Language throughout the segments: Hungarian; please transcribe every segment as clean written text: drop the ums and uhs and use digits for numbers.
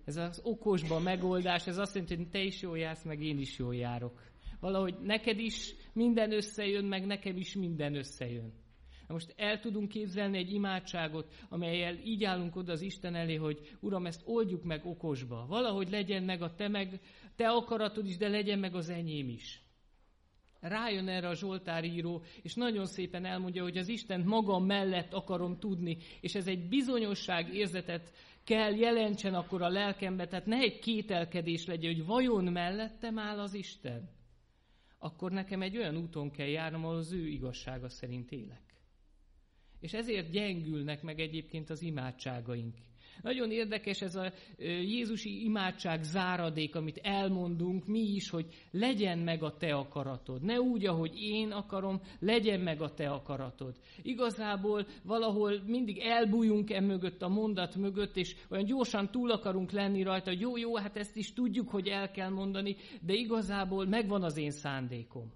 Ez az okosba megoldás, ez azt jelenti, hogy te is jól jársz, meg én is jól járok. Valahogy neked is minden összejön, meg nekem is minden összejön. Na most el tudunk képzelni egy imádságot, amellyel így állunk oda az Isten elé, hogy Uram, ezt oldjuk meg okosba. Valahogy legyen meg a te akaratod is, de legyen meg az enyém is. Rájön erre a zsoltáríró, és nagyon szépen elmondja, hogy az Istent magam mellett akarom tudni, és ez egy bizonyosság érzetet kell jelentsen akkor a lelkembe, tehát ne egy kételkedés legyen, hogy vajon mellettem áll az Isten. Akkor nekem egy olyan úton kell járnom, ahol az ő igazsága szerint élek. És ezért gyengülnek meg egyébként az imádságaink. Nagyon érdekes ez a jézusi imádság záradék, amit elmondunk mi is, hogy legyen meg a te akaratod. Ne úgy, ahogy én akarom, legyen meg a te akaratod. Igazából valahol mindig elbújunk mögött, a mondat mögött, és olyan gyorsan túl akarunk lenni rajta, hogy jó, hát ezt is tudjuk, hogy el kell mondani, de igazából megvan az én szándékom.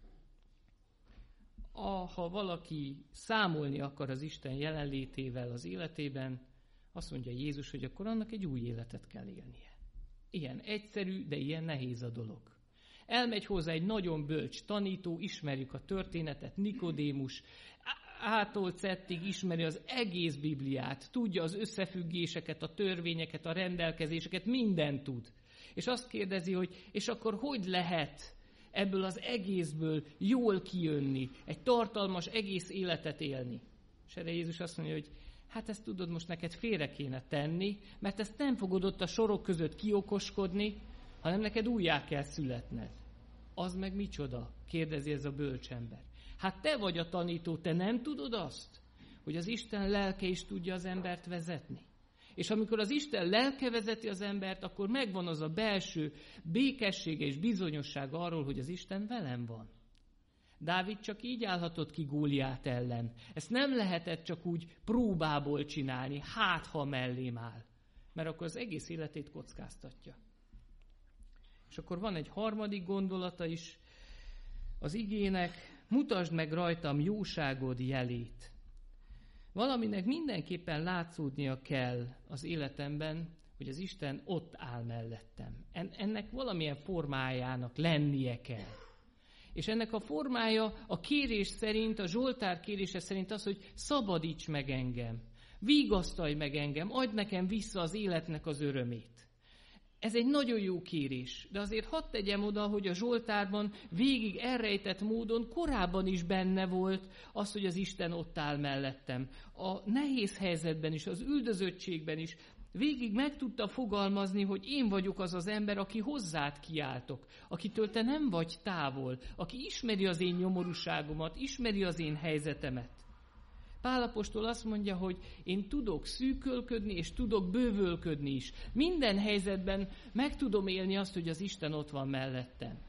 Ha valaki számolni akar az Isten jelenlétével az életében, azt mondja Jézus, hogy akkor annak egy új életet kell élnie. Ilyen egyszerű, de ilyen nehéz a dolog. Elmegy hozzá egy nagyon bölcs tanító, ismerjük a történetet, Nikodémus, A-tól Z-ig ismeri az egész Bibliát, tudja az összefüggéseket, a törvényeket, a rendelkezéseket, mindent tud. És azt kérdezi, hogy és akkor hogy lehet ebből az egészből jól kijönni, egy tartalmas egész életet élni. És erre Jézus azt mondja, hogy hát ezt tudod, most neked félre kéne tenni, mert ezt nem fogod ott a sorok között kiokoskodni, hanem neked újjá kell születned. Az meg micsoda? Kérdezi ez a bölcsember. Hát te vagy a tanító, te nem tudod azt, hogy az Isten lelke is tudja az embert vezetni? És amikor az Isten lelke vezeti az embert, akkor megvan az a belső békessége és bizonyosság arról, hogy az Isten velem van. Dávid csak így állhatott ki Góliát ellen. Ezt nem lehetett csak úgy próbából csinálni, hát ha mellém áll. Mert akkor az egész életét kockáztatja. És akkor van egy harmadik gondolata is az igének, mutasd meg rajtam jóságod jelét. Valaminek mindenképpen látszódnia kell az életemben, hogy az Isten ott áll mellettem. Ennek valamilyen formájának lennie kell. És ennek a formája a kérés szerint, a Zsoltár kérése szerint az, hogy szabadíts meg engem, vigasztalj meg engem, adj nekem vissza az életnek az örömét. Ez egy nagyon jó kérés, de azért hadd tegyem oda, hogy a Zsoltárban végig elrejtett módon korábban is benne volt az, hogy az Isten ott áll mellettem. A nehéz helyzetben is, az üldözöttségben is végig meg tudta fogalmazni, hogy én vagyok az az ember, aki hozzád kiáltok, akitől te nem vagy távol, aki ismeri az én nyomorúságomat, ismeri az én helyzetemet. Pál apostol azt mondja, hogy én tudok szűkölködni, és tudok bővölködni is. Minden helyzetben meg tudom élni azt, hogy az Isten ott van mellettem.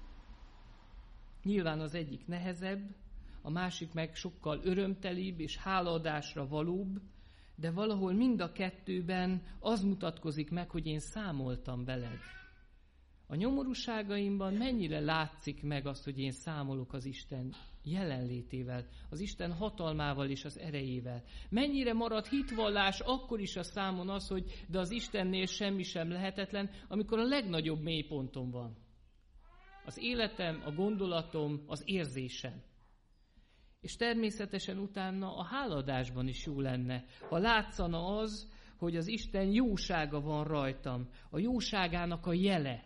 Nyilván az egyik nehezebb, a másik meg sokkal örömtelibb és hálaadásra valóbb, de valahol mind a kettőben az mutatkozik meg, hogy én számoltam veled. A nyomorúságaimban mennyire látszik meg azt, hogy én számolok az Isten jelenlétével, az Isten hatalmával és az erejével. Mennyire marad hitvallás akkor is a számon az, hogy de az Istennél semmi sem lehetetlen, amikor a legnagyobb mélyponton van. Az életem, a gondolatom, az érzésem. És természetesen utána a háladásban is jó lenne, ha látszana az, hogy az Isten jósága van rajtam, a jóságának a jele.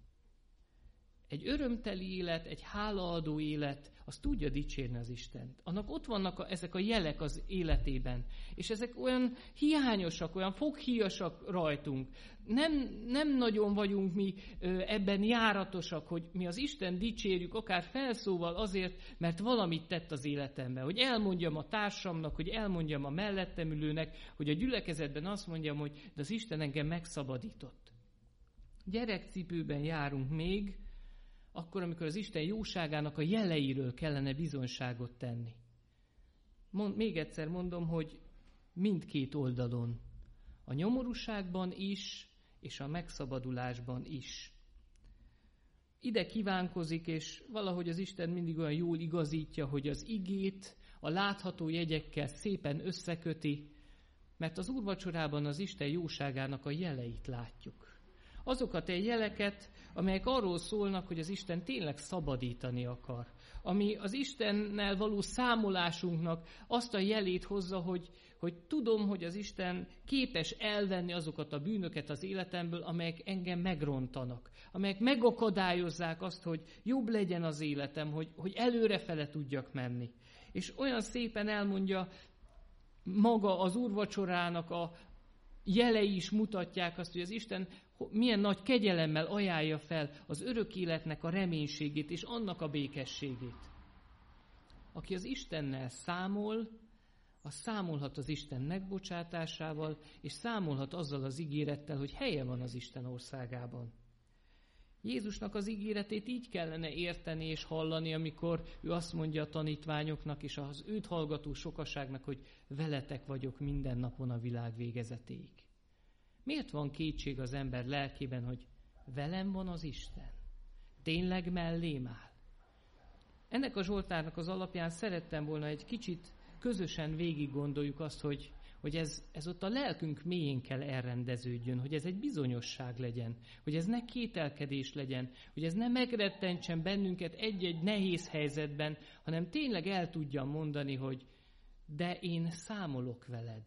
Egy örömteli élet, egy hálaadó élet, az tudja dicsérni az Istent. Annak ott vannak ezek a jelek az életében, és ezek olyan hiányosak, olyan foghíjasak rajtunk. Nem nagyon vagyunk mi ebben járatosak, hogy mi az Isten dicsérjük, akár felszóval azért, mert valamit tett az életemben. Hogy elmondjam a társamnak, hogy elmondjam a mellettem ülőnek, hogy a gyülekezetben azt mondjam, hogy de az Isten engem megszabadított. Gyerekcipőben járunk még, akkor, amikor az Isten jóságának a jeleiről kellene bizonyságot tenni. Még egyszer mondom, hogy mindkét oldalon. A nyomorúságban is, és a megszabadulásban is. Ide kívánkozik, és valahogy az Isten mindig olyan jól igazítja, hogy az igét a látható jegyekkel szépen összeköti, Mert az úrvacsorában az Isten jóságának a jeleit látjuk. Azokat a jeleket, amelyek arról szólnak, hogy az Isten tényleg szabadítani akar. Ami az Istennel való számolásunknak azt a jelét hozza, hogy tudom, hogy az Isten képes elvenni azokat a bűnöket az életemből, amelyek engem megrontanak. Amelyek megakadályozzák azt, hogy jobb legyen az életem, hogy előrefele tudjak menni. És olyan szépen elmondja maga az úrvacsorának a jelei is mutatják azt, hogy az Isten milyen nagy kegyelemmel ajánlja fel az örök életnek a reménységét és annak a békességét. Aki az Istennel számol, az számolhat az Isten megbocsátásával, és számolhat azzal az ígérettel, hogy helye van az Isten országában. Jézusnak az ígéretét így kellene érteni és hallani, amikor ő azt mondja a tanítványoknak és az őt hallgató sokaságnak, hogy veletek vagyok minden napon a világ végezetéig. Miért van kétség az ember lelkében, hogy velem van az Isten? Tényleg mellém áll? Ennek a Zsoltárnak az alapján szerettem volna egy kicsit közösen végig gondoljuk azt, hogy ez ott a lelkünk mélyén kell elrendeződjön, hogy ez egy bizonyosság legyen, hogy ez ne kételkedés legyen, hogy ez ne megrettentsen bennünket egy-egy nehéz helyzetben, hanem tényleg el tudjam mondani, hogy de én számolok veled.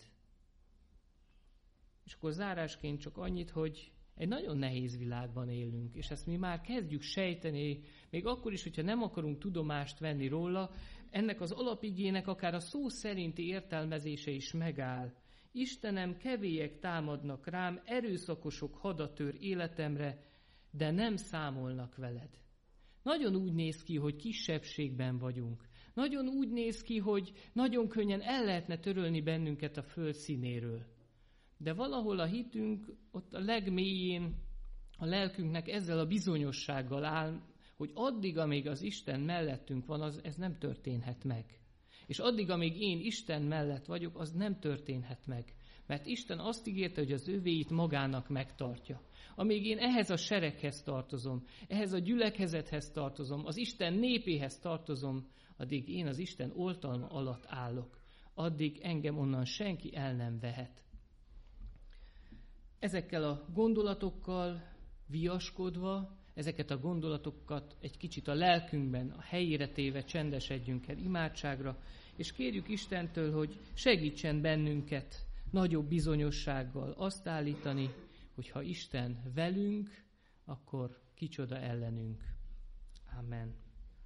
És akkor zárásként csak annyit, hogy egy nagyon nehéz világban élünk, és ezt mi már kezdjük sejteni, még akkor is, hogyha nem akarunk tudomást venni róla, ennek az alapigének akár a szó szerinti értelmezése is megáll. Istenem, kevélyek támadnak rám, erőszakosok hadatör életemre, de nem számolnak veled. Nagyon úgy néz ki, hogy kisebbségben vagyunk. Nagyon úgy néz ki, hogy nagyon könnyen el lehetne törölni bennünket a föld színéről. De valahol a hitünk ott a legmélyén a lelkünknek ezzel a bizonyossággal áll, hogy addig, amíg az Isten mellettünk van, ez nem történhet meg. És addig, amíg én Isten mellett vagyok, az nem történhet meg. Mert Isten azt ígérte, hogy az övéit magának megtartja. Amíg én ehhez a sereghez tartozom, ehhez a gyülekezethez tartozom, az Isten népéhez tartozom, addig én az Isten oltalma alatt állok. Addig engem onnan senki el nem vehet. Ezekkel a gondolatokkal viaskodva, ezeket a gondolatokat egy kicsit a lelkünkben, a helyére téve csendesedjünk el imádságra, és kérjük Istentől, hogy segítsen bennünket nagyobb bizonyossággal azt állítani, hogy ha Isten velünk, akkor kicsoda ellenünk. Amen.